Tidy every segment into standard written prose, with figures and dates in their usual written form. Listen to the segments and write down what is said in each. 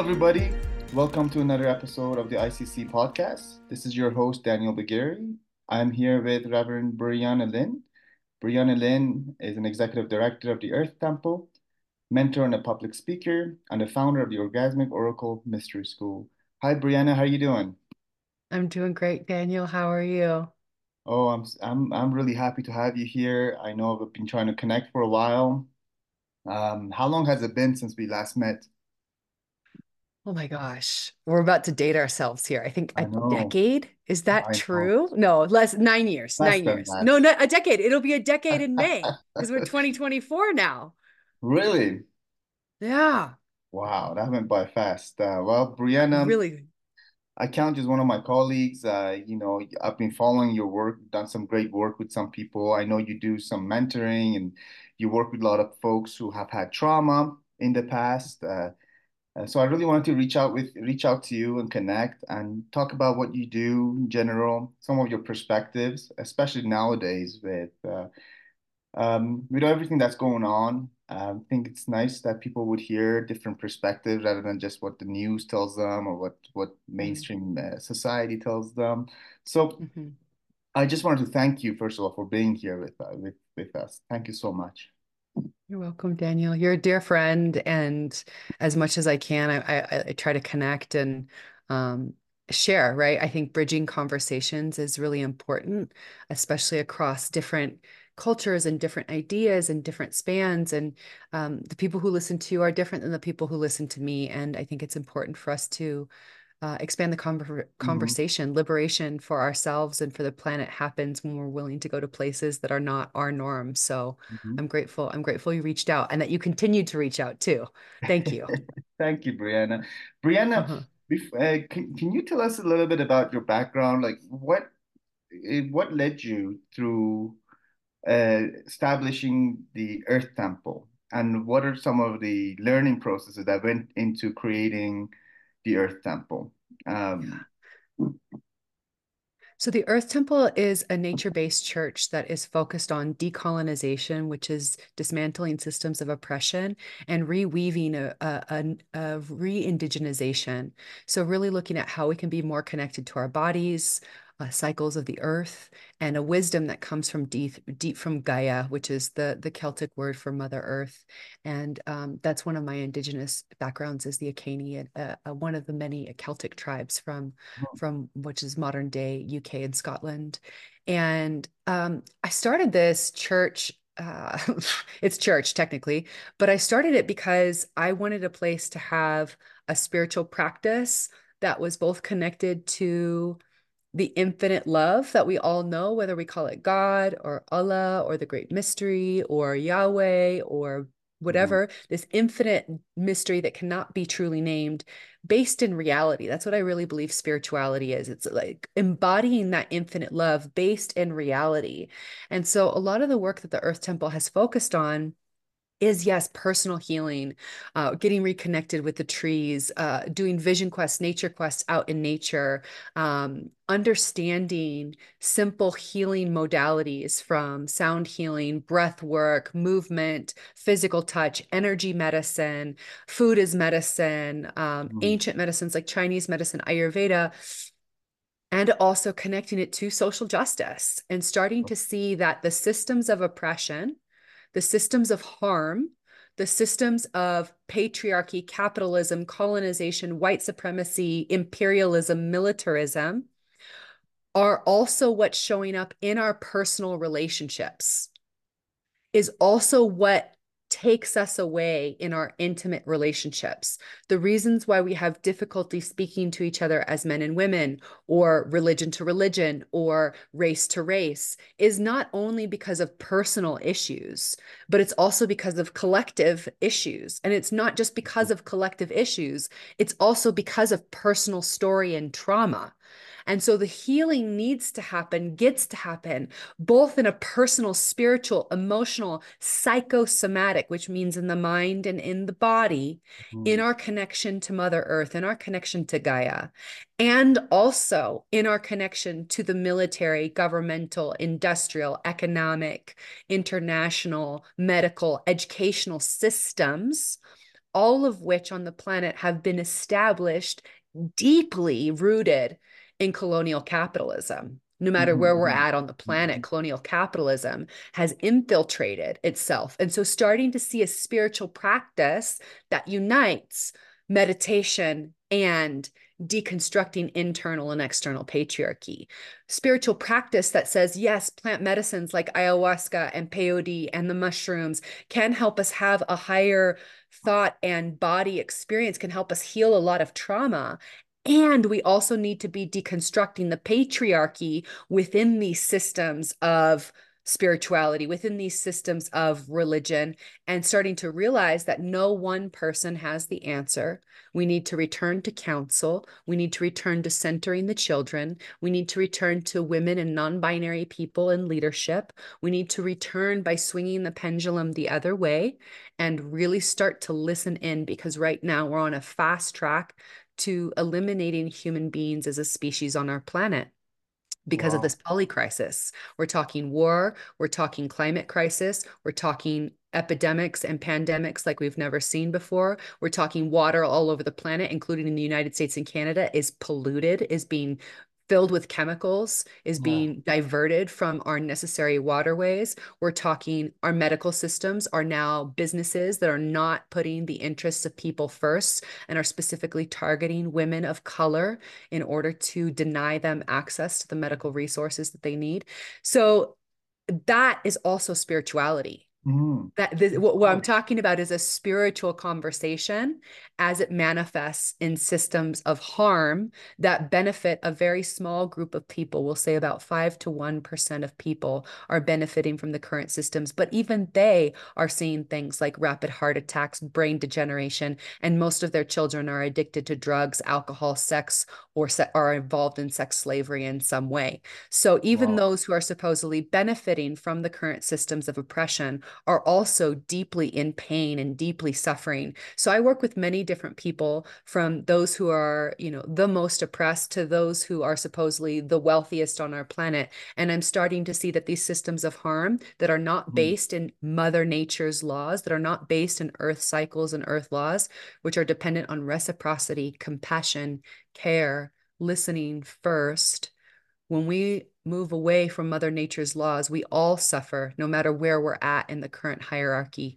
everybody. Welcome to another episode of the ICC podcast. This is your host, Daniel Bagiri. I'm here with Reverend Brianna Lynn. Brianna Lynn is an executive director of the Earth Temple, mentor and a public speaker, and the founder of the Orgasmic Oracle Mystery School. Hi, Brianna. How are you doing? I'm doing great, Daniel. How are you? Oh, I'm really happy to have you here. I know I've been trying to connect for a while. How long has it been since we last met? Oh my gosh, we're about to date ourselves here. I think I a know, decade. Is that I know. true? No, less 9 years. Less Nine than years. that. No, not a decade. It'll be a decade in May because we're 2024 now. Really? Yeah, Wow, that went by fast. Well, Brianna, really. I count you as one of my colleagues. I've been following your work, done some great work with some people. I know you do some mentoring and you work with a lot of folks who have had trauma in the past. So I really wanted to reach out to you and connect and talk about what you do in general, some of your perspectives, especially nowadays with everything that's going on. I think it's nice that people would hear different perspectives rather than just what the news tells them or what mainstream society tells them. So Mhm. I just wanted to thank you first of all for being here with us. Thank you so much. You're welcome, Daniel. You're a dear friend, and as much as I can, I try to connect and um, share, right? I think bridging conversations is really important, especially across different cultures and different ideas and different spans. And the people who listen to you are different than the people who listen to me. And I think it's important for us to expand the Mhm. conversation. Liberation for ourselves and for the planet happens when we're willing to go to places that are not our norm. So Mhm. I'm grateful. I'm grateful you reached out and that you continued to reach out too. Thank you. Thank you, Brianna. Brianna, Uh-huh. can you tell us a little bit about your background? Like what led you through establishing the Earth Temple, and what are some of the learning processes that went into creating the Earth Temple? Um, So the Earth Temple is a nature-based church that is focused on decolonization, which is dismantling systems of oppression and reweaving a re-indigenization. So really looking at how we can be more connected to our bodies, cycles of the earth, and a wisdom that comes from deep from Gaia, which is the Celtic word for Mother Earth. And that's one of my indigenous backgrounds is the Akani, one of the many Celtic tribes from which is modern day UK and Scotland. And I started this church. It's church technically, but I started it because I wanted a place to have a spiritual practice that was both connected to the infinite love that we all know, whether we call it God or Allah or the great mystery or Yahweh or mhm, whatever, this infinite mystery that cannot be truly named, based in reality. That's what I really believe spirituality is. It's like embodying that infinite love based in reality. And so a lot of the work that the Earth Temple has focused on is yes, personal healing, getting reconnected with the trees, doing vision quests, nature quests out in nature, understanding simple healing modalities from sound healing, breath work, movement, physical touch, energy medicine, food as medicine, mhm, ancient medicines like Chinese medicine, Ayurveda, and also connecting it to social justice and starting to see that the systems of oppression, the systems of harm, the systems of patriarchy, capitalism, colonization, white supremacy, imperialism, militarism are also what's showing up in our personal relationships, is also what takes us away in our intimate relationships. The reasons why we have difficulty speaking to each other as men and women, or religion to religion, or race to race, is not only because of personal issues, but it's also because of collective issues. And it's not just because of collective issues, it's also because of personal story and trauma. And so the healing needs to happen, gets to happen, both in a personal, spiritual, emotional, psychosomatic, which means in the mind and in the body, in mhm, our connection to Mother Earth, in our connection to Gaia, and also in our connection to the military, governmental, industrial, economic, international, medical, educational systems all of which on the planet have been established, deeply rooted in colonial capitalism. No matter where we're Mhm, at on the planet, mhm, colonial capitalism has infiltrated itself. And so, starting to see a spiritual practice that unites meditation and deconstructing internal and external patriarchy. Spiritual practice that says, yes, plant medicines like ayahuasca and peyote and the mushrooms can help us have a higher thought and body experience, can help us heal a lot of trauma. And we also need to be deconstructing the patriarchy within these systems of spirituality, within these systems of religion, and starting to realize that no one person has the answer. We need to return to counsel. We need to return to centering the children. We need to return to women and non binary people in leadership. We need to return by swinging the pendulum the other way and really start to listen in, because right now we're on a fast track to eliminating human beings as a species on our planet because of wow. this polycrisis. We're talking war, we're talking climate crisis, we're talking epidemics and pandemics like we've never seen before. We're talking water all over the planet, including in the United States and Canada, is polluted, is being filled with chemicals, is Yeah. being diverted from our necessary waterways. We're talking our medical systems are now businesses that are not putting the interests of people first and are specifically targeting women of color in order to deny them access to the medical resources that they need. So that is also spirituality. Mm. That Of what I'm course. talking about is a spiritual conversation as it manifests in systems of harm that benefit a very small group of people. We'll say about 5 to 1% of people are benefiting from the current systems, but even they are seeing things like rapid heart attacks, brain degeneration, and most of their children are addicted to drugs, alcohol, sex, or are involved in sex slavery in some way. So even Wow. those who are supposedly benefiting from the current systems of oppression are also deeply in pain and deeply suffering. So I work with many different people, from those who are, the most oppressed to those who are supposedly the wealthiest on our planet. And I'm starting to see that these systems of harm that are not Mm. based in Mother Nature's laws, that are not based in earth cycles and earth laws, which are dependent on reciprocity, compassion, care, listening first. When we move away from Mother Nature's laws, we all suffer, no matter where we're at in the current hierarchy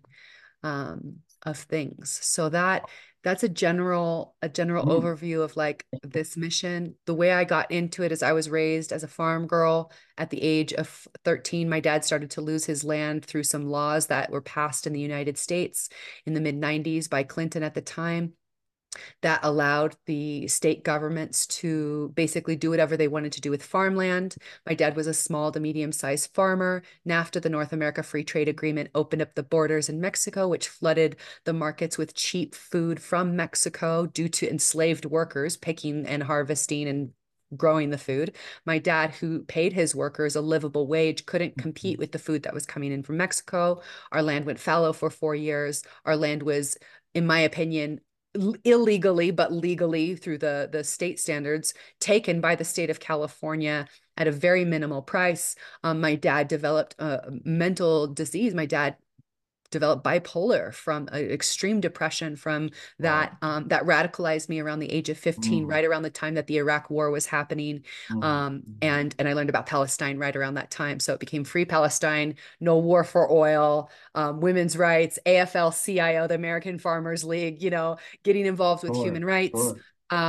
of things. So that's a general Mm. overview of like this mission. The way I got into it is I was raised as a farm girl. At the age of 13, my dad started to lose his land through some laws that were passed in the United States in the mid 90s by Clinton at the time, that allowed the state governments to basically do whatever they wanted to do with farmland. My dad was a small to medium-sized farmer. NAFTA, the North America Free Trade Agreement, opened up the borders in Mexico, which flooded the markets with cheap food from Mexico due to enslaved workers picking and harvesting and growing the food. My dad, who paid his workers a livable wage, couldn't compete with the food that was coming in from Mexico. Our land went fallow for 4 years. Our land was, in my opinion, illegally but legally through the state standards, taken by the state of California at a very minimal price. My dad developed a mental disease. My dad developed bipolar from extreme depression from Wow. that radicalized me around the age of 15, Mm. right around the time that the Iraq war was happening. Mm. And I learned about Palestine right around that time. So it became Free Palestine, no war for oil, women's rights, AFL-CIO, the American Farmers League, getting involved with Sure. human rights. Sure.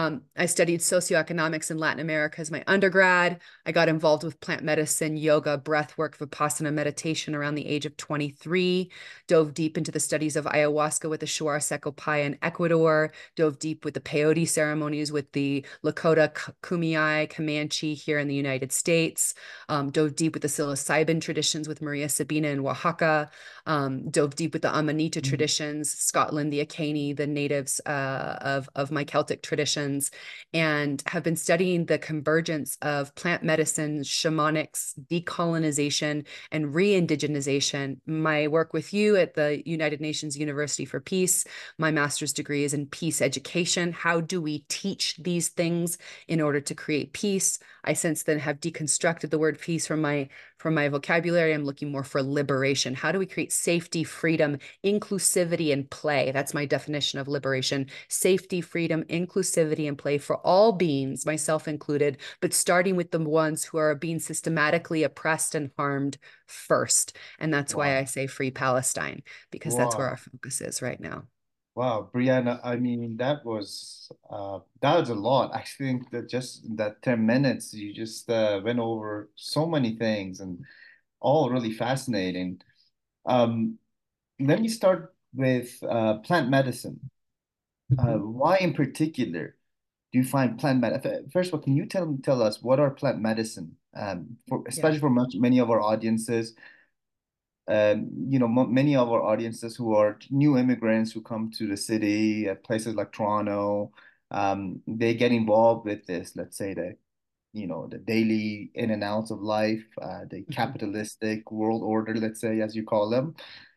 I studied socioeconomics in Latin America as my undergrad. I got involved with plant medicine, yoga, breath work, Vipassana meditation around the age of 23, dove deep into the studies of ayahuasca with the Shuar Sekopaya in Ecuador, dove deep with the peyote ceremonies with the Lakota Kumeyaay Comanche here in the United States, dove deep with the psilocybin traditions with Maria Sabina in Oaxaca, dove deep with the Amanita Mm. traditions, Scotland, the Iceni, the natives of my Celtic traditions, and have been studying the convergence of plant medicine, shamanics, decolonization, and re-indigenization. My work with you at the United Nations University for Peace, my master's degree is in peace education. How do we teach these things in order to create peace? I since then have deconstructed the word peace from my For my vocabulary, I'm looking more for liberation. How do we create safety, freedom, inclusivity, and play? That's my definition of liberation: safety, freedom, inclusivity, and play for all beings, myself included, but starting with the ones who are being systematically oppressed and harmed first. And that's why I Wow. say free Palestine, because that's where our Wow. focus is right now. Wow, Brianna, I mean, that was a lot. I think that just that 10 minutes, you just went over so many things and all really fascinating. Um, Let me start with plant medicine. Mhm. Why in particular do you find plant medicine? First of all, can you tell us what are plant medicine? Yeah. Especially for many of our audiences, many of our audiences who are new immigrants who come to the city at places like Toronto, they get involved with this, let's say the daily in and outs of life, the Mhm. capitalistic world order, let's say, as you call them.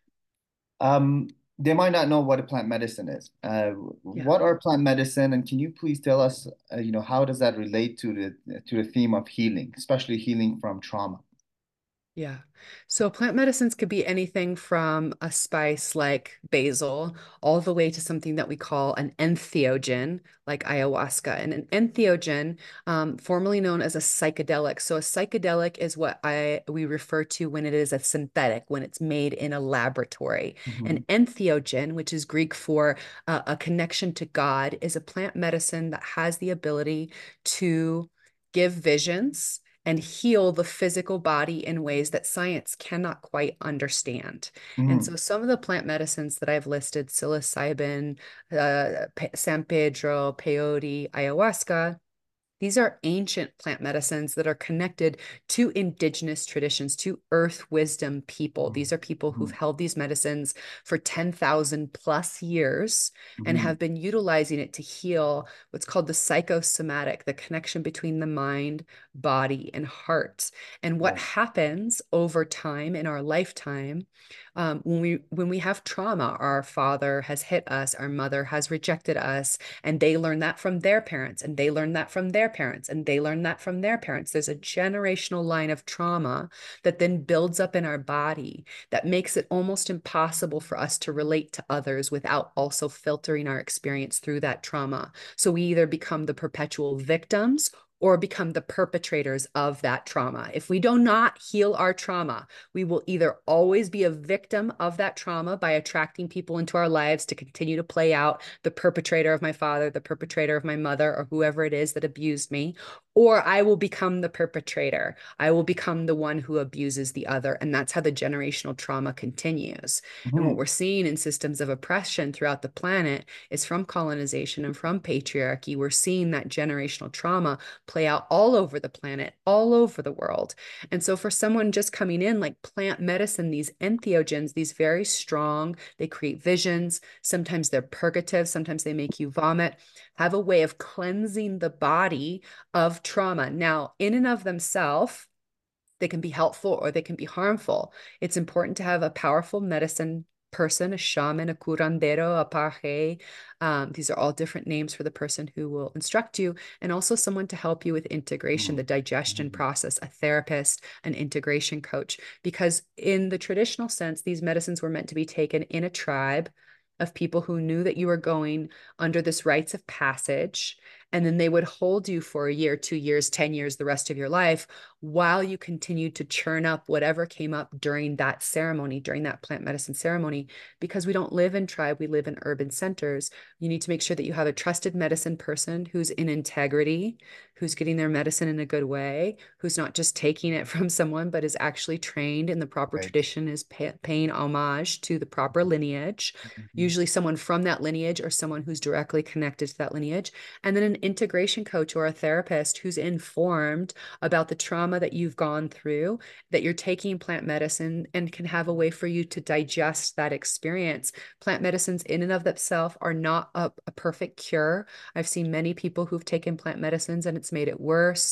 Um, they might not know what a plant medicine is. Yeah. What are plant medicine, and can you please tell us, how does that relate to the theme of healing, especially healing from trauma? Yeah. So plant medicines could be anything from a spice like basil all the way to something that we call an entheogen, like ayahuasca. And an entheogen, formerly known as a psychedelic. So a psychedelic is what we refer to when it is a synthetic, when it's made in a laboratory. An Hmm. entheogen, which is Greek for a connection to God, is a plant medicine that has the ability to give visions and heal the physical body in ways that science cannot quite understand. And Hmm. so some of the plant medicines that I've listed, psilocybin, San Pedro, peyote, ayahuasca, these are ancient plant medicines that are connected to indigenous traditions, to earth wisdom people. These are people who've Hmm. held these medicines for 10,000 plus years and Hmm. have been utilizing it to heal what's called the psychosomatic, the connection between the mind, body, and heart. And what Right. happens over time in our lifetime, when we have trauma, our father has hit us, our mother has rejected us, and they learn that from their parents, and they learn that from their parents, and they learn that from their parents. There's a generational line of trauma that then builds up in our body that makes it almost impossible for us to relate to others without also filtering our experience through that trauma. So we either become the perpetual victims or become the perpetrators of that trauma. If we do not heal our trauma, we will either always be a victim of that trauma by attracting people into our lives to continue to play out the perpetrator of my father, the perpetrator of my mother, or whoever it is that abused me, or I will become the perpetrator. I will become the one who abuses the other. And that's how the generational trauma continues. And what Hmm. we're seeing in systems of oppression throughout the planet is from colonization and from patriarchy. We're seeing that generational trauma play out all over the planet, all over the world. And so for someone just coming in like plant medicine, these entheogens, these very strong, they create visions. Sometimes they're purgative, sometimes they make you vomit, have a way of cleansing the body of trauma. Now, in and of themselves, they can be helpful or they can be harmful. It's important to have a powerful medicine person, a shaman, a curandero, a paje. These are all different names for the person who will instruct you, and also someone to help you with integration, the digestion Hmm. process, a therapist, an integration coach. Because in the traditional sense, these medicines were meant to be taken in a tribe of people who knew that you were going under this rites of passage. And then they would hold you for a year, 2 years, 10 years, the rest of your life while you continued to churn up whatever came up during that ceremony, during that plant medicine ceremony. Because we don't live in tribe, we live in urban centers. You need to make sure that you have a trusted medicine person who's in integrity, who's getting their medicine in a good way, who's not just taking it from someone, but is actually trained in the proper Right. tradition, is paying homage to the proper lineage, Mhm. usually someone from that lineage or someone who's directly connected to that lineage, and then an integration coach or a therapist who's informed about the trauma that you've gone through, that you're taking plant medicine and can have a way for you to digest that experience. Plant medicines in and of themselves are not a perfect cure. I've seen many people who've taken plant medicines and it's made it worse.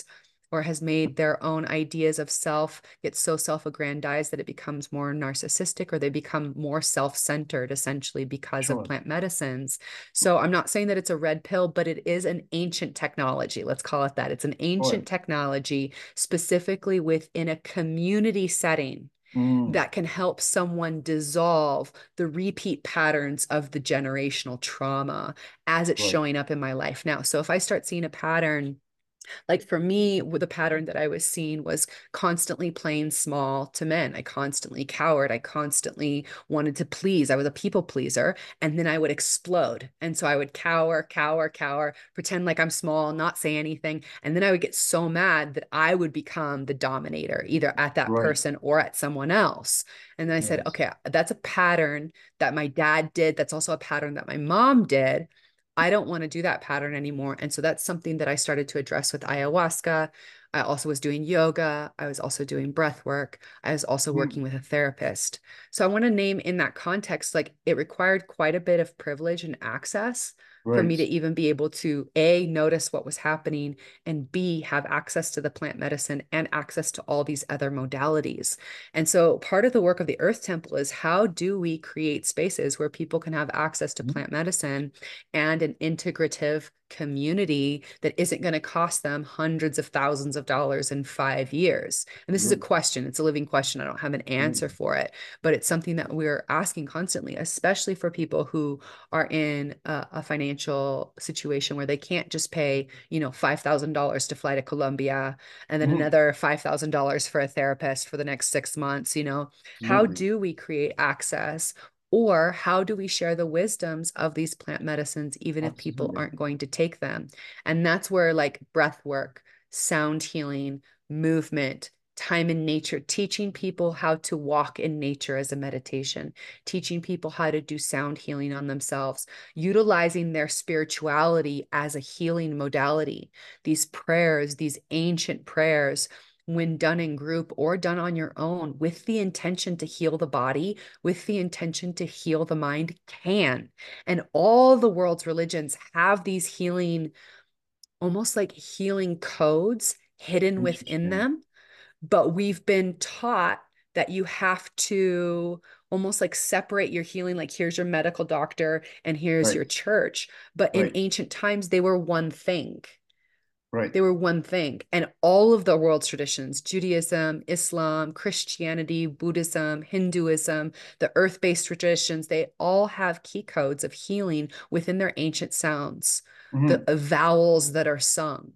or has made their own ideas of self get so self-aggrandized that it becomes more narcissistic, or they become more self-centered essentially because of Sure. plant medicines. So I'm not saying that it's a red pill, but it is an ancient technology. Let's call it that. It's an Sure. ancient technology specifically within a community setting Mm, that can help someone dissolve the repeat patterns of the generational trauma as it's right. showing up in my life now. So if I start seeing a pattern, like for me, the pattern that I was seeing was constantly playing small to men. I constantly cowered. I constantly wanted to please. I was a people pleaser. And then I would explode. And so I would cower, cower, cower, pretend like I'm small, not say anything. And then I would get so mad that I would become the dominator, either at that Right. person or at someone else. And then I said, Yes. okay, that's a pattern that my dad did. That's also a pattern that my mom did. I don't want to do that pattern anymore. And so that's something that I started to address with ayahuasca. I also was doing yoga. I was also doing breath work. I was also Mm, working with a therapist. So I want to name in that context, like it required quite a bit of privilege and access for me right. to even be able to A, notice what was happening, and B, have access to the plant medicine and access to all these other modalities. And so part of the work of the Earth Temple is how do we create spaces where people can have access to Mm, plant medicine and an integrative community that isn't going to cost them hundreds of thousands of dollars in 5 years? And this is a right. question, it's a living question. I don't have an answer Mm, for it, but it's something that we're asking constantly, especially for people who are in a financial situation where they can't just pay, $5,000 to fly to Colombia and then mm, another $5,000 for a therapist for the next 6 months. How absolutely. do we create access, or how do we share the wisdoms of these plant medicines, even if people Absolutely. aren't going to take them? And that's where like breath work, sound healing, movement, time in nature, teaching people how to walk in nature as a meditation, teaching people how to do sound healing on themselves, utilizing their spirituality as a healing modality. These prayers, these ancient prayers, when done in group or done on your own with the intention to heal the body, with the intention to heal the mind, can. And all the world's religions have these healing, almost like healing codes hidden within Interesting. them. But we've been taught that you have to almost like separate your healing, like here's your medical doctor and here's Right. your church. But in Right. ancient times, they were one thing. Right. They were one thing. And all of the world's traditions, Judaism, Islam, Christianity, Buddhism, Hinduism, the earth based traditions, they all have key codes of healing within their ancient sounds. The Mm, vowels that are sung,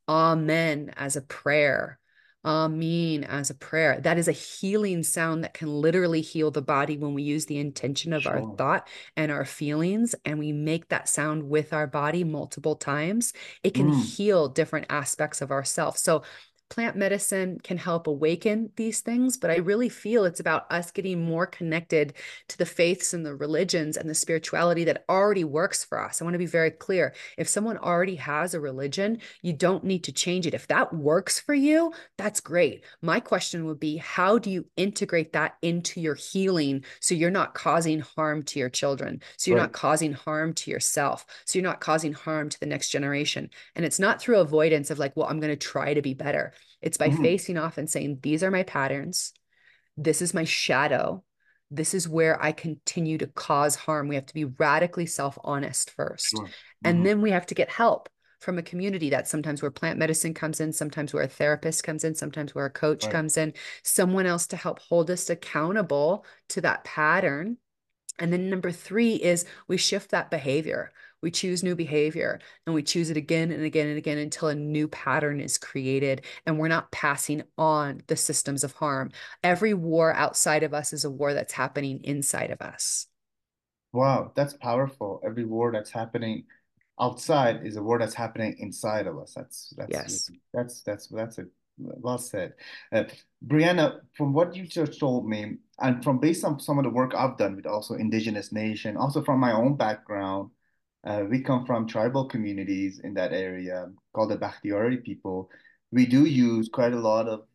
Amen as a prayer, Amen as a prayer. That is a healing sound that can literally heal the body when we use the intention of our sure. thought and our feelings, and we make that sound with our body multiple times. It can Mm, heal different aspects of ourselves. So plant medicine can help awaken these things, but I really feel it's about us getting more connected to the faiths and the religions and the spirituality that already works for us. I want to be very clear. If someone already has a religion, you don't need to change it. If that works for you, that's great. My question would be, how do you integrate that into your healing so you're not causing harm to your children, so you're not right. causing harm to yourself, so you're not causing harm to the next generation? And it's not through avoidance of like, well, I'm going to try to be better. It's by Mm, facing off and saying, these are my patterns. This is my shadow. This is where I continue to cause harm. We have to be radically self honest first. sure. And Hmm. then we have to get help from a community. That's sometimes where plant medicine comes in, sometimes where a therapist comes in, sometimes where a coach Right. comes in, someone else to help hold us accountable to that pattern. And then number three is we shift that behavior. We choose new behavior and we choose it again and again and again until a new pattern is created and we're not passing on the systems of harm. Every war outside of us is a war that's happening inside of us. Wow, that's powerful. Every war that's happening outside is a war that's happening inside of us. Yes. That's a well said. Uh, Brianna, from what you just told me, and from based on some of the work I've done with also indigenous nation, also from my own background, we come from tribal communities in that area called the Bakhtiari people. We do use quite a lot of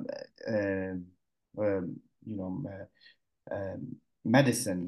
um, you know, medicine,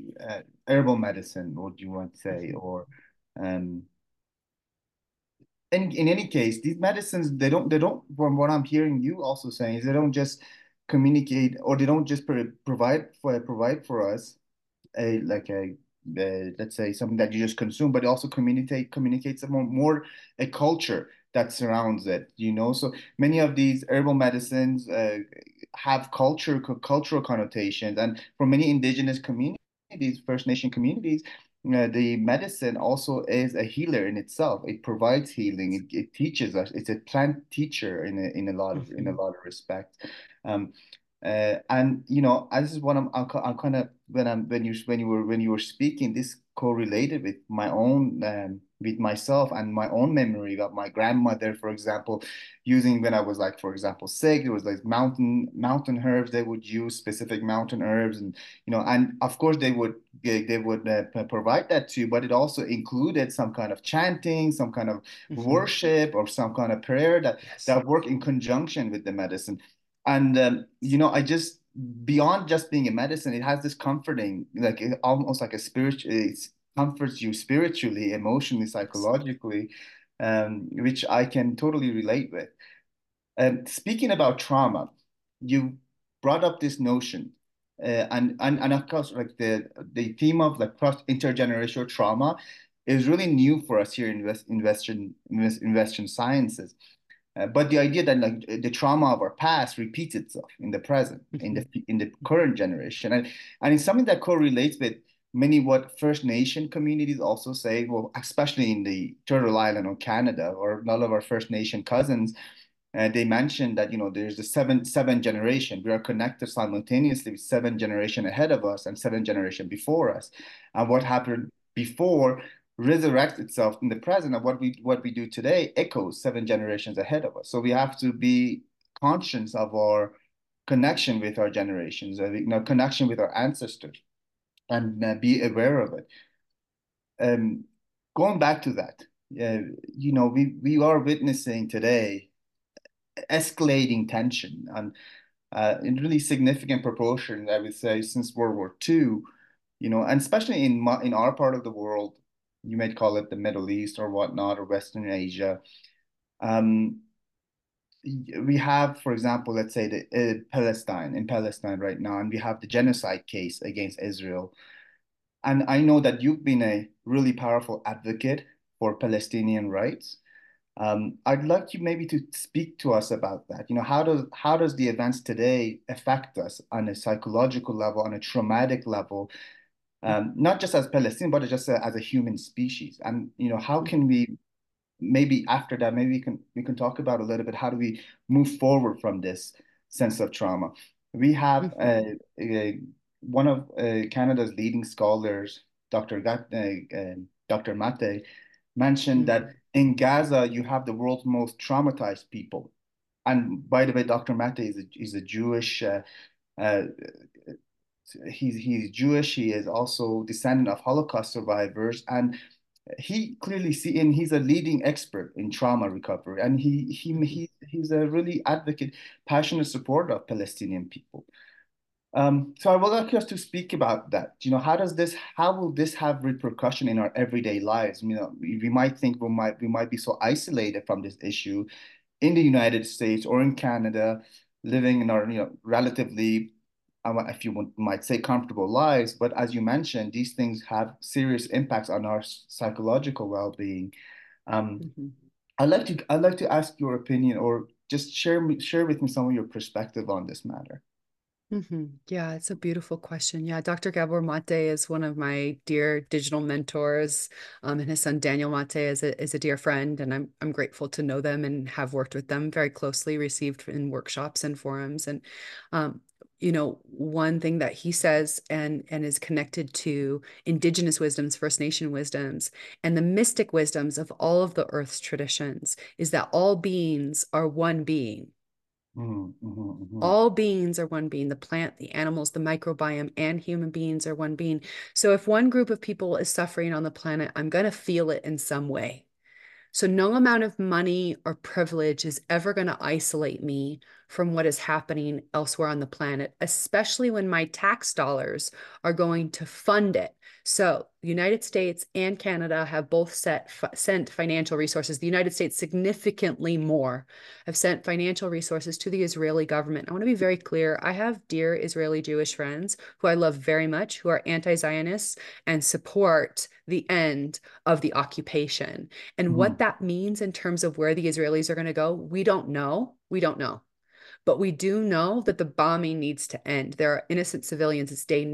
herbal medicine, what do you want to say, or um, in any case, these medicines, from what I'm hearing you also saying, is they don't just communicate, or they don't just provide for us a like a let's say something that you just consume, but it also communicates a more a culture that surrounds it, you know. So many of these herbal medicines have cultural connotations, and for many indigenous communities, First Nation communities, the medicine also is a healer in itself. It provides healing. It teaches us. It's a plant teacher in a Mhm. lot of respects. Um, and you know, this is what I'm kind of when you were speaking, this correlated with my own with myself and my own memory about my grandmother, for example, using when I was like, for example, sick. It was like mountain herbs. They would use specific mountain herbs, and you know, and of course they would provide that too. But it also included some kind of chanting, some kind of Mhm. worship, or some kind of prayer that Yes. that work in conjunction with the medicine. And you know, I just beyond just being a medicine, it has this comforting, like almost like a spiritual. It comforts you spiritually, emotionally, Yes. psychologically, which I can totally relate with. Speaking about trauma, you brought up this notion, and of course, like the theme of like cross intergenerational trauma is really new for us here in Western sciences. But the idea that like the trauma of our past repeats itself in the present, Mhm. in the current generation, and it's something that correlates with many what First Nation communities also say. Well, especially in the Turtle Island or Canada, or a lot of our First Nation cousins, they mentioned that, you know, there's the seven generation. We are connected simultaneously with seven generation ahead of us and seven generation before us, and what happened before resurrects itself in the present, and what we do today echoes seven generations ahead of us. So we have to be conscious of our connection with our generations, you know, connection with our ancestors, and be aware of it. Um, Going back to that, you know, we are witnessing today escalating tension and in really significant proportion, I would say, since World War II, you know, and especially in our part of the world, you might call it the Middle East or whatnot, or Western Asia. Um, we have, for example, let's say in Palestine right now, and we have the genocide case against Israel. And I know that you've been a really powerful advocate for Palestinian rights. I'd like you maybe to speak to us about that. You know, how does the events today affect us on a psychological level, on a traumatic level, not just as Palestinian, but just as a human species? And you know, how can we maybe after that, maybe we can talk about a little bit, how do we move forward from this sense of trauma? We have Mhm. one of Canada's leading scholars, Dr. Mate, mentioned that Mhm. in Gaza you have the world's most traumatized people. And by the way, Dr. Mate is a Jewish. Uh, he's Jewish. He is also descendant of Holocaust survivors, and he clearly see, and he's a leading expert in trauma recovery, and Mhm. he's a really advocate, passionate supporter of Palestinian people. So I would like us to speak about that. You know, how will this have repercussion in our everyday lives? You know, we might think we might be so isolated from this issue in the United States or in Canada, living in our, you know, relatively, if you might say, comfortable lives. But as you mentioned, these things have serious impacts on our psychological well-being. Um, Mhm. I'd like to ask your opinion, or just share with me some of your perspective on this matter. Yeah, it's a beautiful question. Yeah, Dr. Gabor Mate is one of my dear digital mentors, and his son Daniel Mate is a dear friend, and I'm grateful to know them and have worked with them very closely, received in workshops and forums. And um, one thing that he says and is connected to indigenous wisdoms, First Nation wisdoms, and the mystic wisdoms of all of the Earth's traditions is that all beings are one being. Mhm, mhm, mhm, All beings are one being. The plant, the animals, the microbiome, and human beings are one being. So if one group of people is suffering on the planet, I'm going to feel it in some way. So no amount of money or privilege is ever going to isolate me from what is happening elsewhere on the planet, especially when my tax dollars are going to fund it. So the United States and Canada have both sent financial resources. The United States significantly more have sent financial resources to the Israeli government. I want to be very clear. I have dear Israeli Jewish friends who I love very much, who are anti-Zionists and support the end of the occupation. And what Mhm. that means in terms of where the Israelis are going to go, we don't know. We don't know. But we do know that the bombing needs to end. There are innocent civilians. It's day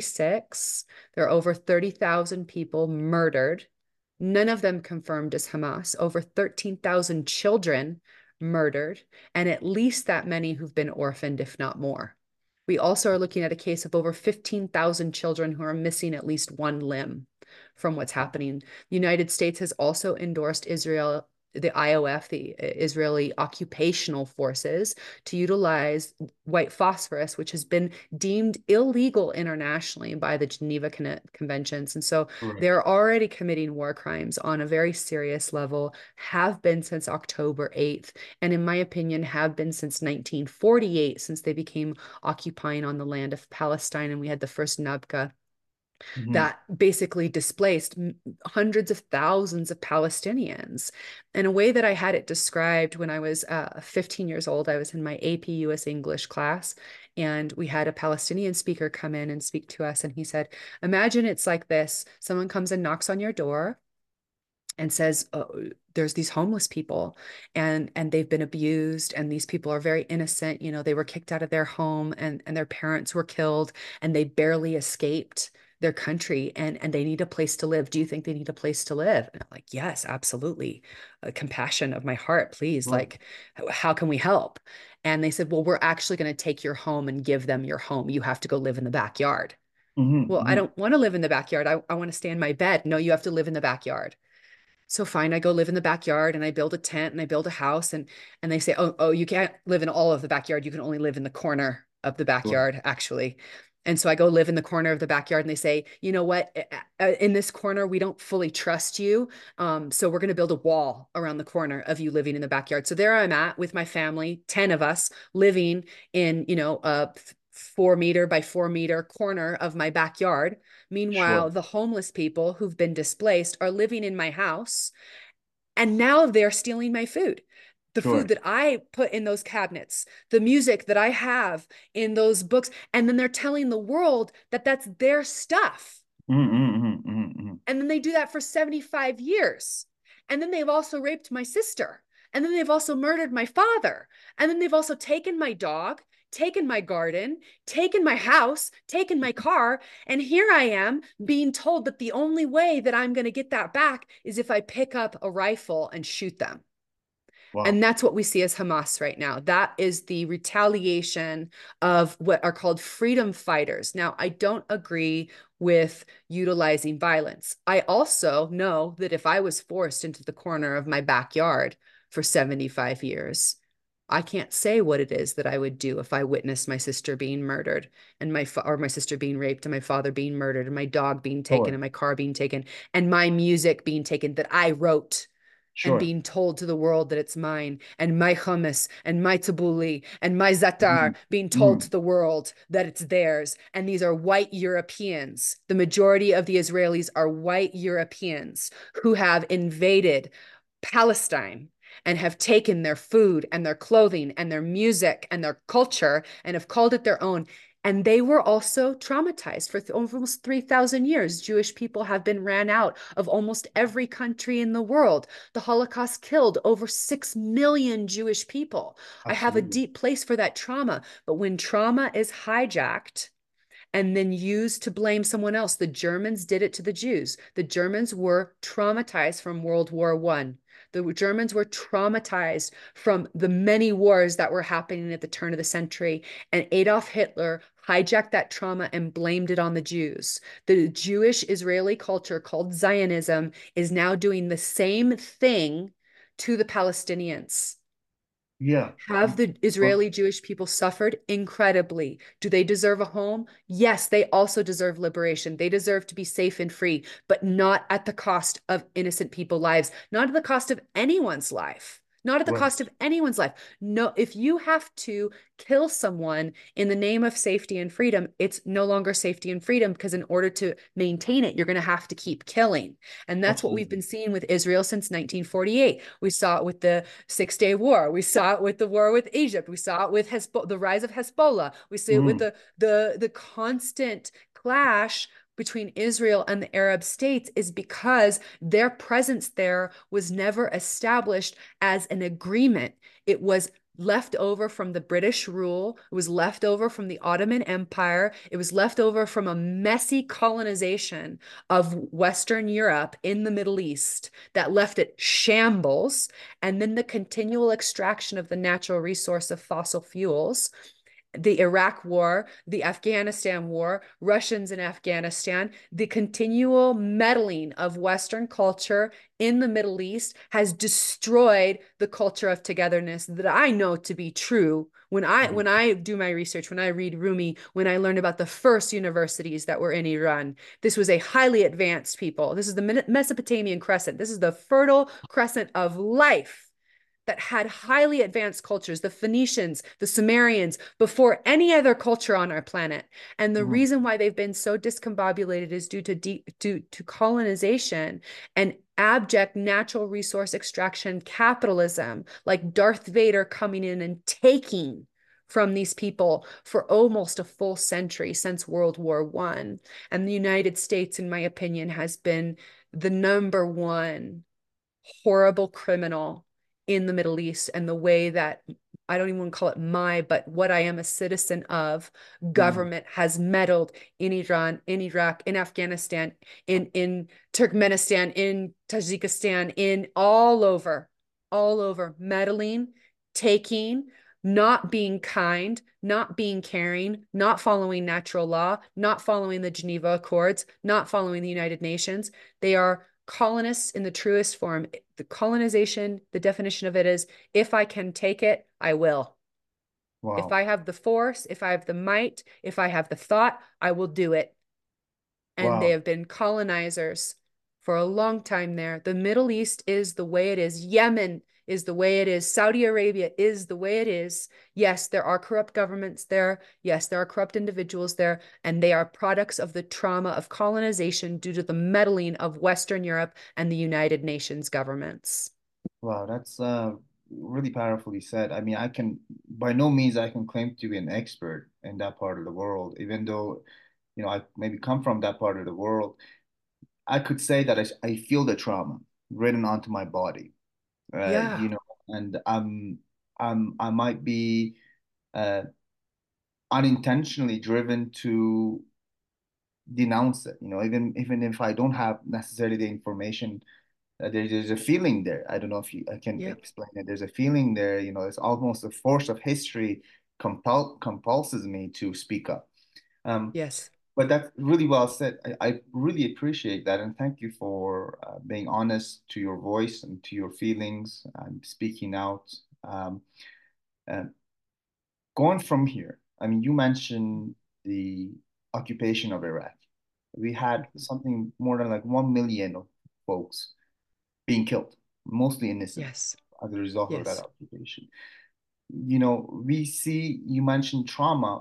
96. There are over 30,000 people murdered, none of them confirmed as Hamas, over 13,000 children murdered, and at least that many who've been orphaned, if not more. We also are looking at a case of over 15,000 children who are missing at least one limb from what's happening. The United States has also endorsed Israel, the IOF, the Israeli Occupational Forces, to utilize white phosphorus, which has been deemed illegal internationally by the Geneva Conventions. And so Correct. they're already committing war crimes on a very serious level, have been since October 8th, and in my opinion, have been since 1948, since they became occupying on the land of Palestine. And we had the first Nakba Mhm. that basically displaced hundreds of thousands of Palestinians. In a way that I had it described when I was 15 years old, I was in my AP US English class, and we had a Palestinian speaker come in and speak to us. And he said, imagine it's like this: someone comes and knocks on your door and says, oh, there's these homeless people, and they've been abused, and these people are very innocent. You know, they were kicked out of their home, and their parents were killed, and they barely escaped their country, and they need a place to live. Do you think they need a place to live? And I'm like, yes, absolutely. Compassion of my heart, please. Right. Like, how can we help? And they said, well, we're actually going to take your home and give them your home. You have to go live in the backyard. Mhm. Well, I Mhm. don't want to live in the backyard. I want to stay in my bed. No, you have to live in the backyard. So fine, I go live in the backyard, and I build a tent, and I build a house, and they say, oh, you can't live in all of the backyard. You can only live in the corner of the Sure. backyard, actually. And so I go live in the corner of the backyard, and they say, you know what? In this corner, we don't fully trust you. So we're going to build a wall around the corner of you living in the backyard. So there I'm at with my family, 10 of us living in, a 4 meter by 4 meter corner of my backyard. Meanwhile, Sure. the homeless people who've been displaced are living in my house, and now they're stealing my food. The food Sure. that I put in those cabinets, the music that I have in those books, and then they're telling the world that that's their stuff. Mhm. Mhm. Mhm. Mhm. And then they do that for 75 years. And then they've also raped my sister. And then they've also murdered my father. And then they've also taken my dog, taken my garden, taken my house, taken my car. And here I am being told that the only way that I'm going to get that back is if I pick up a rifle and shoot them. Wow. And that's what we see as Hamas right now. That is the retaliation of what are called freedom fighters. Now, I don't agree with utilizing violence. I also know that if I was forced into the corner of my backyard for 75 years, I can't say what it is that I would do if I witnessed my sister being murdered, and my sister being raped, and my father being murdered, and my dog being taken, Sure. and my car being taken, and my music being taken that I wrote, and Sure. being told to the world that it's mine, and my hummus and my tabbouleh and my zatar Mhm. being told to Mhm. the world that it's theirs. And these are white Europeans. The majority of the Israelis are white Europeans who have invaded Palestine and have taken their food and their clothing and their music and their culture and have called it their own. And they were also traumatized for almost 3,000 years. Jewish people have been ran out of almost every country in the world. The Holocaust killed over 6 million Jewish people. I have a Absolutely. deep place for that trauma. But when trauma is hijacked and then used to blame someone else, the Germans did it to the Jews. The Germans were traumatized from World War One. The Germans were traumatized from the many wars that were happening at the turn of the century. And Adolf Hitler hijacked that trauma and blamed it on the Jews. The Jewish Israeli culture called Zionism is now doing the same thing to the Palestinians. Yeah. Have the Well, Israeli Jewish people suffered? Incredibly. Do they deserve a home? Yes, they also deserve liberation. They deserve to be safe and free, but not at the cost of innocent people's lives, not at the cost of anyone's life. not at the Right. cost of anyone's life. No, if you have to kill someone in the name of safety and freedom, it's no longer safety and freedom, because in order to maintain it, you're going to have to keep killing. And that's what we've Absolutely. been seeing with Israel since 1948. We saw it with the Six-Day War. We saw it with the war with Egypt. We saw it with the rise of Hezbollah. We see it with Mm, the constant clash between Israel and the Arab states, is because their presence there was never established as an agreement. It was left over from the British rule. It was left over from the Ottoman Empire. It was left over from a messy colonization of Western Europe in the Middle East that left it shambles. And then the continual extraction of the natural resource of fossil fuels, the Iraq war, the Afghanistan war, Russians in Afghanistan, the continual meddling of Western culture in the Middle East has destroyed the culture of togetherness that I know to be true. When I mm, when I do my research, when I read Rumi, when I learned about the first universities that were in Iran, this was a highly advanced people. This is the Mesopotamian crescent. This is the fertile crescent of life that had highly advanced cultures, the Phoenicians, the Sumerians, before any other culture on our planet. And the mm. reason why they've been so discombobulated is due to colonization and abject natural resource extraction capitalism, like Darth Vader coming in and taking from these people for almost a full century since World War One. And the United States, in my opinion, has been the number one horrible criminal in the Middle East, and the way that, I don't even want to call it but what I am a citizen of, Mm. government has meddled in Iran, in Iraq, in Afghanistan, in Turkmenistan, in Tajikistan, in all over, meddling, taking, not being kind, not being caring, not following natural law, not following the Geneva Accords, not following the United Nations. They are colonists in the truest form. The colonization, the definition of it is, if I can take it, I will. If Wow. I have the force, if I have the might, if I have the thought, I will do it. And they Wow. have been colonizers for a long time there. The Middle East is the way it is. Yemen is the way it is. Saudi Arabia is the way it is. Yes, there are corrupt governments there. Yes, there are corrupt individuals there. And they are products of the trauma of colonization due to the meddling of Western Europe and the United Nations governments. Wow, that's really powerfully said. I mean, I can by no means I can claim to be an expert in that part of the world, even though, I maybe come from that part of the world. I could say that I feel the trauma written onto my body, Yeah. and I might be uh, unintentionally driven to denounce it. Even if I don't have necessarily the information, there's a feeling there. I don't know if I can Yep. explain it. There's a feeling there. It's almost a force of history compulses me to speak up. Um, Yes. but that's really well said. I really appreciate that, and thank you for being honest to your voice and to your feelings and speaking out. And going from here, I mean, you mentioned the occupation of Iraq. We had Mhm. something more than like 1 million of folks being killed, mostly innocent, Yes. as a result of that Yes. occupation. We see you mentioned trauma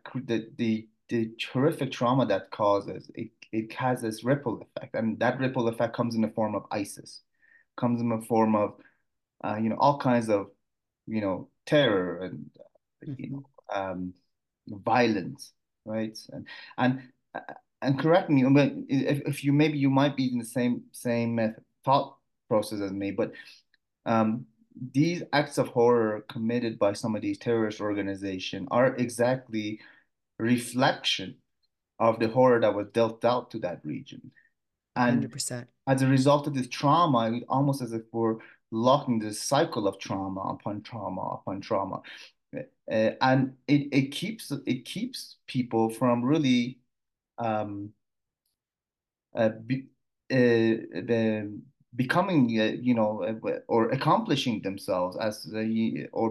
the horrific trauma that causes it has this ripple effect, and that ripple effect comes in the form of ISIS, comes in the form of all kinds of terror and you know Mhm. violence, right? And and correct me, but if you maybe you might be in the same thought process as me, but um, these acts of horror committed by some of these terrorist organizations are exactly reflection of the horror that was dealt out to that region. And 100%. as a result of this trauma, it almost as if we're locking this cycle of trauma upon trauma upon trauma. And it keeps people from really um, be, the becoming or accomplishing themselves as or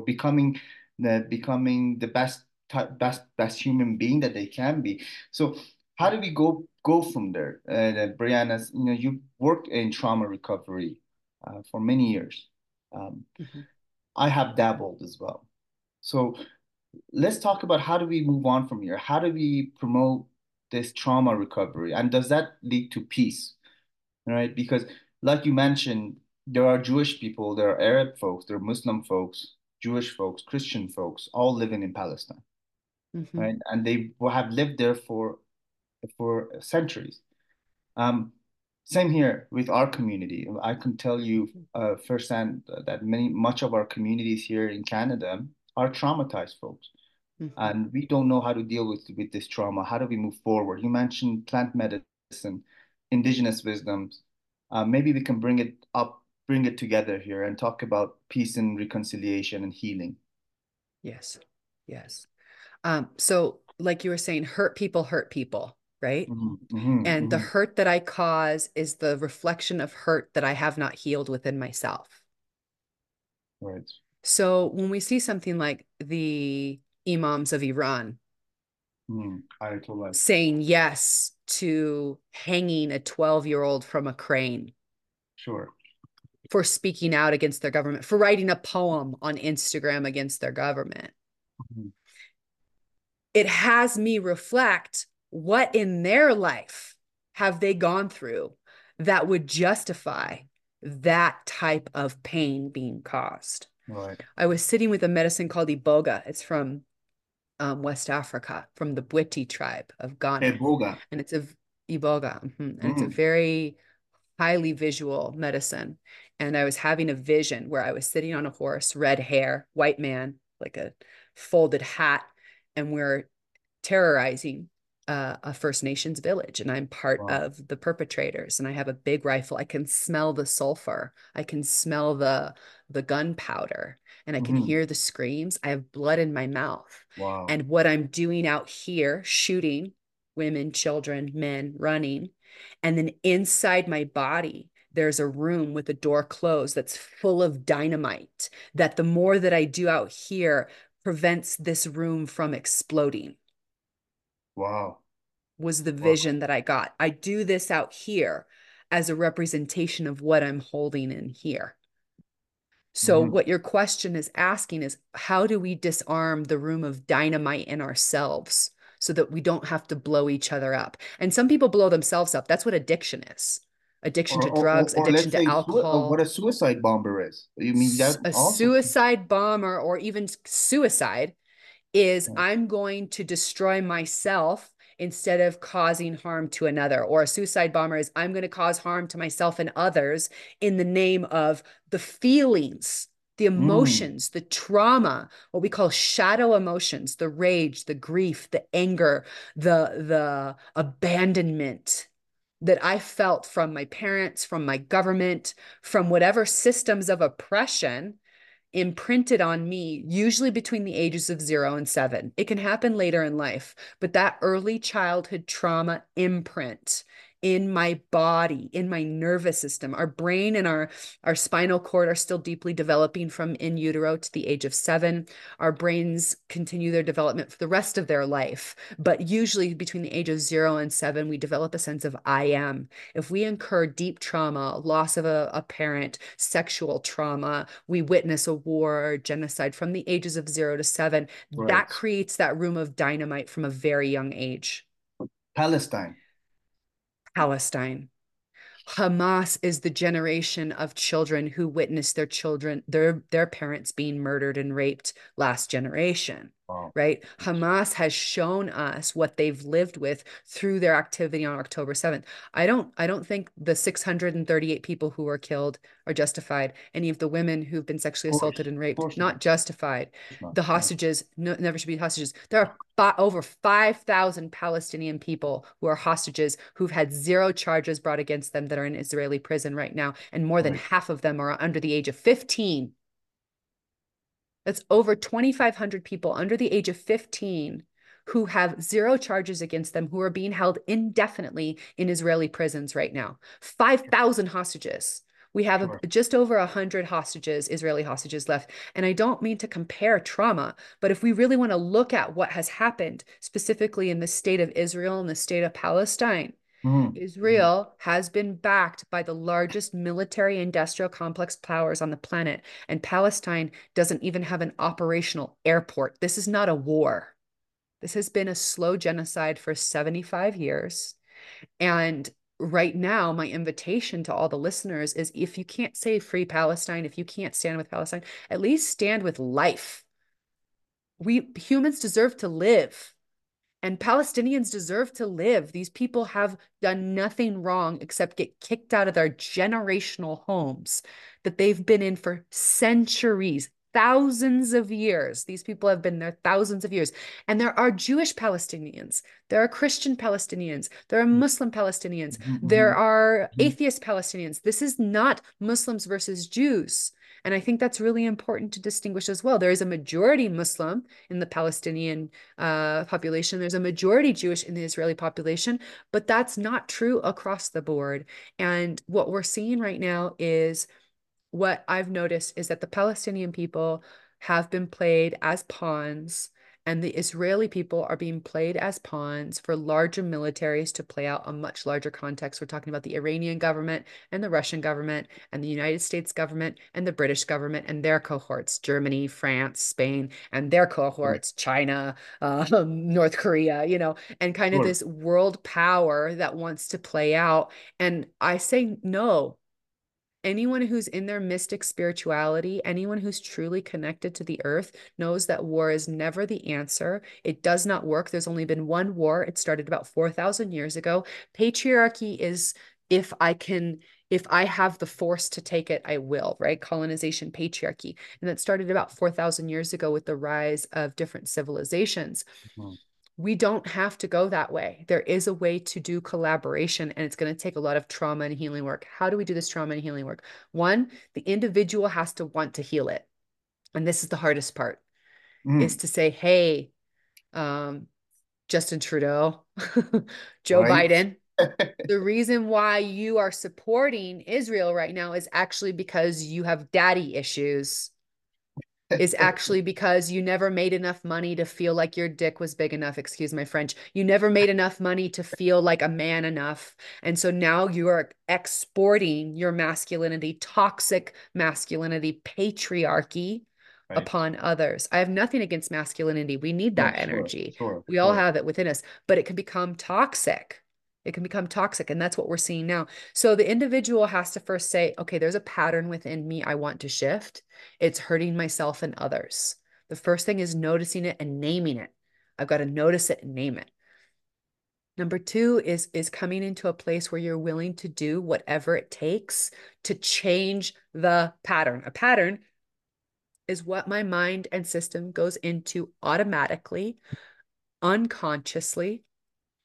becoming the best human being that they can be. So how do we go from there? Brianna, you worked in trauma recovery for many years. Um, Mhm. I have dabbled as well. So let's talk about how do we move on from here? How do we promote this trauma recovery? And does that lead to peace? Right? Because, like you mentioned, there are Jewish people, there are Arab folks, there are Muslim folks, Jewish folks, Christian folks, all living in Palestine, Mm-hmm. right? And they have lived there for centuries. Um, Same here with our community. I can tell you Mm-hmm. firsthand that much of our communities here in Canada are traumatized folks, Mm-hmm. and we don't know how to deal with this trauma. How do we move forward? You mentioned plant medicine, indigenous wisdoms. Maybe we can bring it together here, and talk about peace and reconciliation and healing. Yes. Yes. So like you were saying, hurt people, right? Hmm. Hmm. And the Hmm. hurt that I cause is the reflection of hurt that I have not healed within myself. Right. So when we see something like the imams of Iran Mm. Ayatollah. saying yes to hanging a 12-year-old from a crane Sure. for speaking out against their government, for writing a poem on Instagram against their government, Mhm. it has me reflect what in their life have they gone through that would justify that type of pain being caused. Right. I was sitting with a medicine called Iboga. It's from West Africa, from the Bwiti tribe of Ghana. Eboga. And it's a Iboga, and it's a Mm. very highly visual medicine. And I was having a vision where I was sitting on a horse, red hair, white man, like a folded hat, and we're terrorizing a First Nations village, and I'm part Wow. of the perpetrators. And I have a big rifle. I can smell the sulfur. I can smell the gunpowder, and I can Hmm. hear the screams. I have blood in my mouth, Wow. and what I'm doing out here, shooting women, children, men, running, and then inside my body. There's a room with the door closed that's full of dynamite. That the more that I do out here prevents this room from exploding Wow. was the Wow. vision that I got. I do this out here as a representation of what I'm holding in here. So, Hmm. what your question is asking is how do we disarm the room of dynamite in ourselves so that we don't have to blow each other up? And some people blow themselves up. That's what addiction is: addiction to drugs, Or addiction let's to say what alcohol, a suicide bomber is. You mean that a also? suicide bomber, or even suicide is I'm going to destroy myself instead of causing harm to another. Or a suicide bomber is I'm going to cause harm to myself and others in the name of the feelings, the Mm. emotions, the trauma, what we call shadow emotions, the rage, the grief, the anger, the abandonment that I felt from my parents, from my government, from whatever systems of oppression imprinted on me, usually between the ages of 0 and 7. It can happen later in life, but that early childhood trauma imprint in my body, in my nervous system, our brain and our spinal cord are still deeply developing from in utero to the age of 7. Our brains continue their development for the rest of their life, but usually between the age of 0 and 7, we develop a sense of I am. If we incur deep trauma, loss of a parent, sexual trauma, we witness a war or genocide from the ages of 0 to 7, that Right. creates that room of dynamite from a very young age. Palestine. Palestine. Hamas is the generation of children who witnessed their children, their parents being murdered and raped last generation. Wow. Right? Hamas has shown us what they've lived with through their activity on October 7th. I don't think the 638 people who were killed are justified. Any of the women who've been sexually assaulted and Of raped, course not. not justified. Of course not. The Yeah. hostages never should be hostages. There are over 5,000 Palestinian people who are hostages who've had zero charges brought against them that are in Israeli prison right now, and more than Right. half of them are under the age of 15. That's over 2,500 people under the age of 15 who have zero charges against them, who are being held indefinitely in Israeli prisons right now. 5,000 hostages. We have Sure. just over 100 hostages, Israeli hostages left. And I don't mean to compare trauma, but if we really want to look at what has happened, specifically in the state of Israel and the state of Palestine, Mm, mm, Israel has been backed by the largest military industrial complex powers on the planet, and Palestine doesn't even have an operational airport. This is not a war. This has been a slow genocide for 75 years. And right now, my invitation to all the listeners is if you can't say free Palestine, if you can't stand with Palestine, at least stand with life. We humans deserve to live. And Palestinians deserve to live. These people have done nothing wrong except get kicked out of their generational homes that they've been in for centuries, thousands of years. These people have been there thousands of years. And there are Jewish Palestinians, there are Christian Palestinians, there are Muslim Palestinians, mhm, there mhm, are mhm. atheist Palestinians. This is not Muslims versus Jews. And I think that's really important to distinguish as well. There is a majority Muslim in the Palestinian population. There's a majority Jewish in the Israeli population, but that's not true across the board. And what we're seeing right now is what I've noticed is that the Palestinian people have been played as pawns, and the Israeli people are being played as pawns for larger militaries to play out a much larger context. We're talking about the Iranian government and the Russian government and the United States government and the British government and their cohorts, Germany, France, Spain, and their Sure, cohorts, China, North Korea, and kind of sure. this world power that wants to play out. And I say no. Anyone who's in their mystic spirituality, anyone who's truly connected to the earth knows that war is never the answer. It does not work. There's only been one war. It started about 4,000 years ago. Patriarchy is if I have the force to take it, I will, right? Colonization, patriarchy. And that started about 4,000 years ago with the rise of different civilizations. Mhm, We don't have to go that way. There is a way to do collaboration, and it's going to take a lot of trauma and healing work. How do we do this trauma and healing work? One, the individual has to want to heal it. And this is the hardest part, is mm. to say, hey, um, Justin Trudeau, Joe Right? Biden, the reason why you are supporting Israel right now is actually because you have daddy issues, is actually because you never made enough money to feel like your dick was big enough. Excuse my French. You never made enough money to feel like a man enough. And so now you are exporting your masculinity, toxic masculinity, patriarchy Right. upon others. I have nothing against masculinity. We need No, that sure, energy. sure, We all sure. have it within us, but it can become toxic. It can become toxic. And that's what we're seeing now. So the individual has to first say, okay, there's a pattern within me I want to shift. It's hurting myself and others. The first thing is noticing it and naming it. I've got to notice it and name it. Number two is coming into a place where you're willing to do whatever it takes to change the pattern. A pattern is what my mind and system goes into automatically, unconsciously,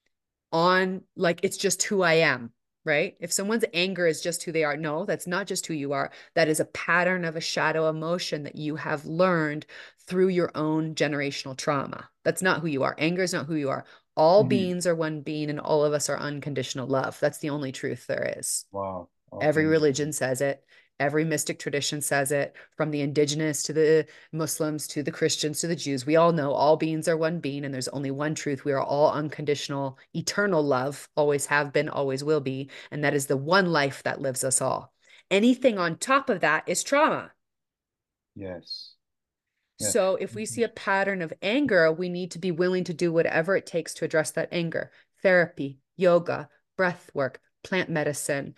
on like it's just who I am, right? If someone's anger is just who they are, no, that's not just who you are. That is a pattern of a shadow emotion that you have learned through your own generational trauma. That's not who you are. Anger is not who you are. All Mhm. beings are one being, and all of us are unconditional love. That's the only truth there is. Wow. All Every beings. religion says it. Every mystic tradition says it, from the indigenous to the Muslims to the Christians to the Jews. We all know all beings are one being, and there's only one truth. We are all unconditional, eternal love, always have been, always will be. And that is the one life that lives us all. Anything on top of that is trauma. Yes. Yeah. So if we see a pattern of anger, we need to be willing to do whatever it takes to address that anger. Therapy, yoga, breath work, plant medicine,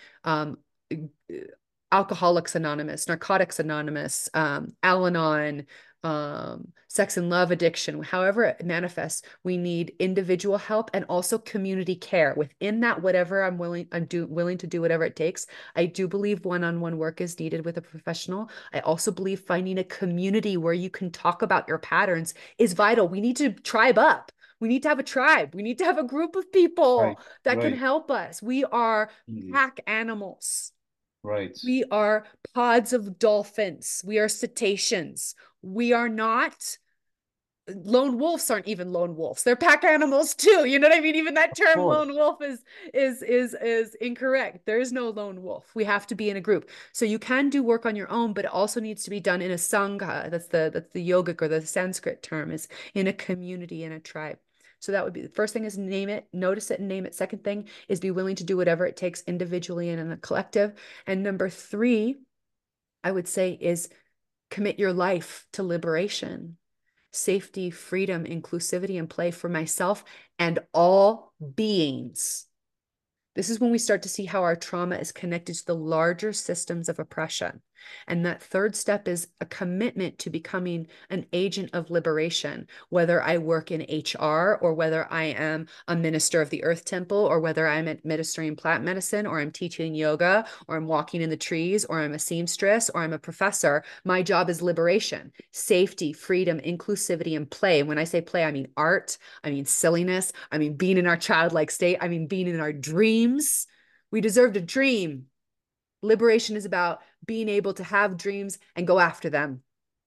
Alcoholics Anonymous, Narcotics Anonymous, Al-Anon, sex and love addiction, however it manifests, we need individual help and also community care. Within that, whatever willing to do whatever it takes. I do believe one-on-one work is needed with a professional. I also believe finding a community where you can talk about your patterns is vital. We need to tribe up. We need to have a tribe. We need to have a group of Right. people that can Right. help us. We are Indeed. pack animals. Right. We are pods of dolphins. We are cetaceans. We are not lone wolves. Aren't even lone wolves. They're pack animals too. You know what I mean? Even that Of term lone course. wolf is incorrect. There is no lone wolf. We have to be in a group. So you can do work on your own, but it also needs to be done in a sangha. That's the yogic or the Sanskrit term, is in a community, in a tribe. So that would be the first thing, is name it, notice it and name it. Second thing is be willing to do whatever it takes individually and in a collective. And number three, I would say, is commit your life to liberation, safety, freedom, inclusivity, and play for myself and all beings. This is when we start to see how our trauma is connected to the larger systems of oppression. And that third step is a commitment to becoming an agent of liberation, whether I work in HR or whether I am a minister of the Earth Temple or whether I'm administering plant medicine or I'm teaching yoga or I'm walking in the trees or I'm a seamstress or I'm a professor. My job is liberation, safety, freedom, inclusivity, and play. And when I say play, I mean art, I mean silliness, I mean being in our childlike state, I mean being in our dreams. We deserve to dream. Liberation is about being able to have dreams and go after them.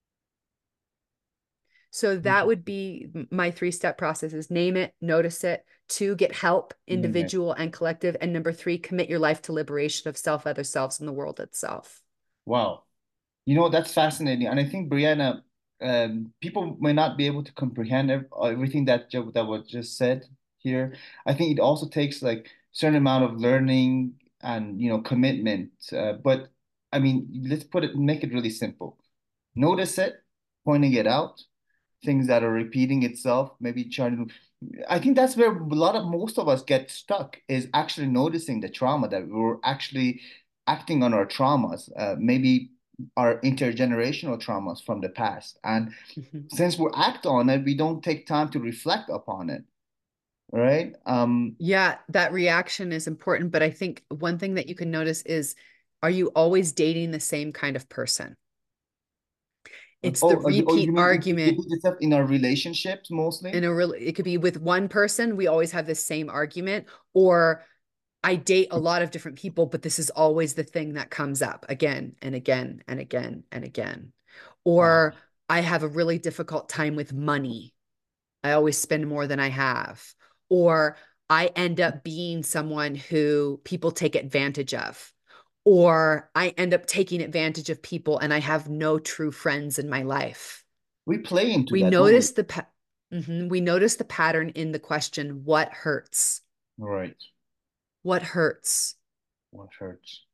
So that would be my three-step process: is name it, notice it, two, get help, individual and collective, and number three, commit your life to liberation of self, other selves, and the world itself. Wow. That's fascinating. And I think, Brianna, people may not be able to comprehend everything that was just said here. I think it also takes like certain amount of learning and, commitment. But I mean, let's make it really simple. Notice it, pointing it out, things that are repeating itself, maybe trying to, I think that's where most of us get stuck, is actually noticing the trauma, that we're actually acting on our traumas, maybe our intergenerational traumas from the past. And Mhm. since we act on it, we don't take time to reflect upon it, right? Yeah, that reaction is important. But I think one thing that you can notice is, are you always dating the same kind of person? It's the You repeat mean it argument repeats itself in our relationships mostly? in a real, it could be with one person, we always have this same argument, or I date a lot of different people, but this is always the thing that comes up again and again and again and again. Wow. Or I have a really difficult time with money. I always spend more than I have. Or I end up being someone who people take advantage of. Or I end up taking advantage of people and I have no true friends in my life. We play into We that, don't we? notice we notice the pattern in the question, what hurts? Right. What hurts? What hurts?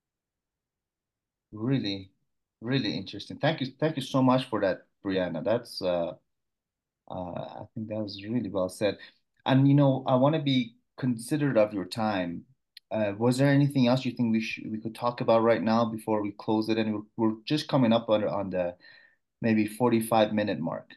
Really, really interesting. Thank you so much for that, Brianna. I think that was really well said. And I want to be considerate of your time. Was there anything else you think we could talk about right now before we close it? And we're just coming up on the maybe 45-minute mark.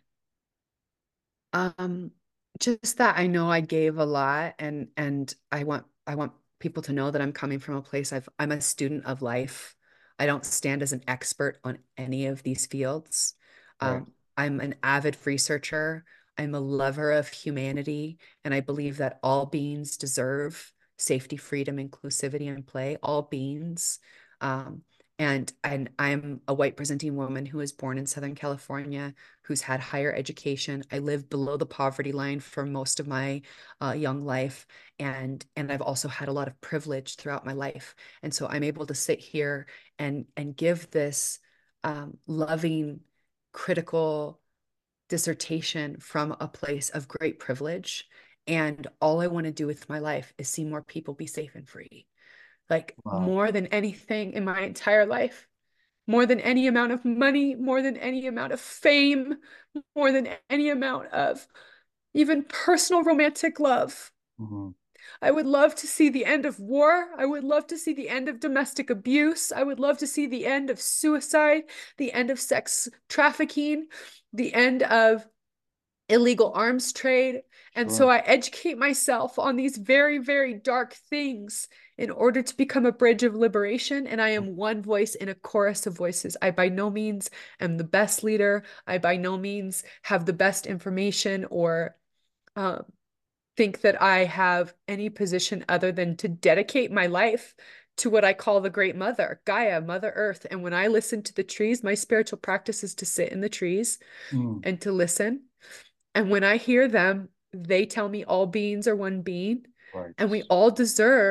Um, just that I know I gave a lot, and I want people to know that I'm coming from a place, I'm a student of life. I don't stand as an expert on any of these fields. Right. I'm an avid researcher. I'm a lover of humanity, and I believe that all beings deserve safety, freedom, inclusivity, and play. All beings. Um, and I'm a white presenting woman who was born in Southern California, who's had higher education. I lived below the poverty line for most of my young life, and I've also had a lot of privilege throughout my life. And so I'm able to sit here and give this loving, critical dissertation from a place of great privilege. And all I want to do with my life is see more people be safe and free. Like Wow. more than anything in my entire life, more than any amount of money, more than any amount of fame, more than any amount of even personal romantic love. Mhm. I would love to see the end of war. I would love to see the end of domestic abuse. I would love to see the end of suicide, the end of sex trafficking, the end of illegal arms trade. And so Sure. I educate myself on these very, very dark things in order to become a bridge of liberation. And I am one voice in a chorus of voices. I by no means am the best leader. I by no means have the best information or um, think that I have any position other than to dedicate my life to what I call the Great Mother, Gaia, Mother Earth. And when I listen to the trees, my spiritual practice is to sit in the trees Mm. and to listen. And when I hear them, they tell me all beings are one being Right. and we all deserve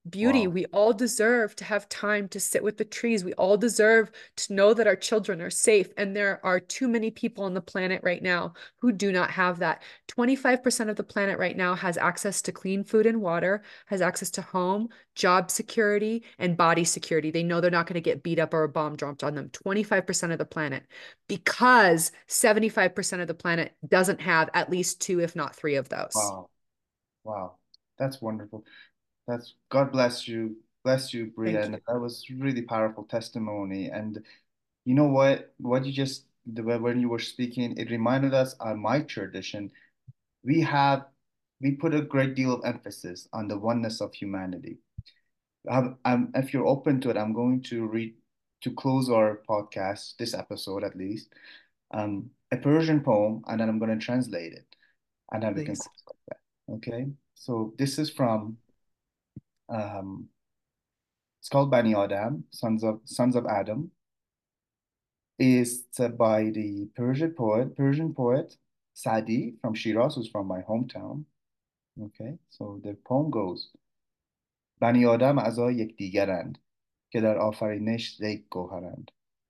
beauty. Wow. We all deserve to have time to sit with the trees. We all deserve to know that our children are safe. And there are too many people on the planet right now who do not have that. 25% of the planet right now has access to clean food and water, has access to home, job security, and body security. They know they're not going to get beat up or a bomb dropped on them. 25% of the planet, because 75% of the planet doesn't have at least two, if not three of those. Wow. Wow. That's wonderful. That's God bless you. Bless you, Thank Brianna. you. That was really powerful testimony. And you know what? What you just when you were speaking, it reminded us on my tradition. We have we put a great deal of emphasis on the oneness of humanity. If you're open to it, I'm going to read to close our podcast, this episode at least, a Persian poem, and then I'm going to translate it, and then we can Please. close like that. Okay? So this is from um, it's called Bani Adam, Sons of Adam. Is by the Persian poet Sadi from Shiraz, who's from my hometown. Okay, so the poem goes: بنی آدم اعضای یکدیگرند که در آفرینش یک گوهرند.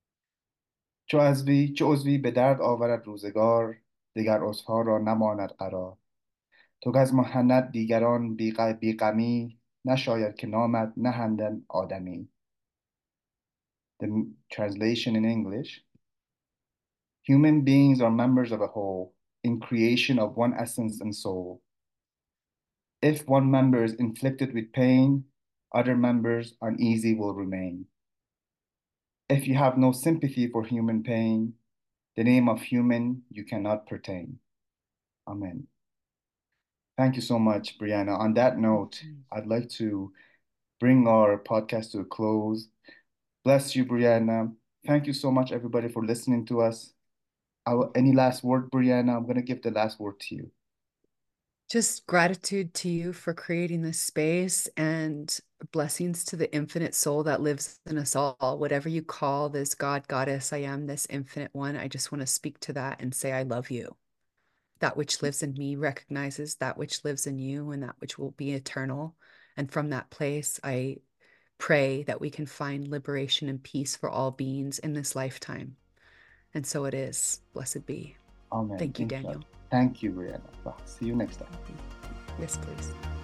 چو عضوی به درد آورد روزگار، دگر عضوها را نماند قرار. تو که از محنت دیگران بی غمی، نشاید که نامد نهندن آدمی. The translation in English: human beings are members of a whole, in creation of one essence and soul. If one member is inflicted with pain, other members uneasy will remain. If you have no sympathy for human pain, the name of human you cannot pertain. Amen. Thank you so much, Brianna. On that note, I'd like to bring our podcast to a close. Bless you, Brianna. Thank you so much, everybody, for listening to us. Any last word, Brianna? I'm going to give the last word to you. Just gratitude to you for creating this space, and blessings to the infinite soul that lives in us all. Whatever you call this God, goddess, I am this infinite one. I just want to speak to that and say, I love you. That which lives in me recognizes that which lives in you and that which will be eternal. And from that place, I pray that we can find liberation and peace for all beings in this lifetime. And so it is. Blessed be. Amen. Thank you, Daniel. Thank you, Brianna. Bye. See you next time. Yes, please.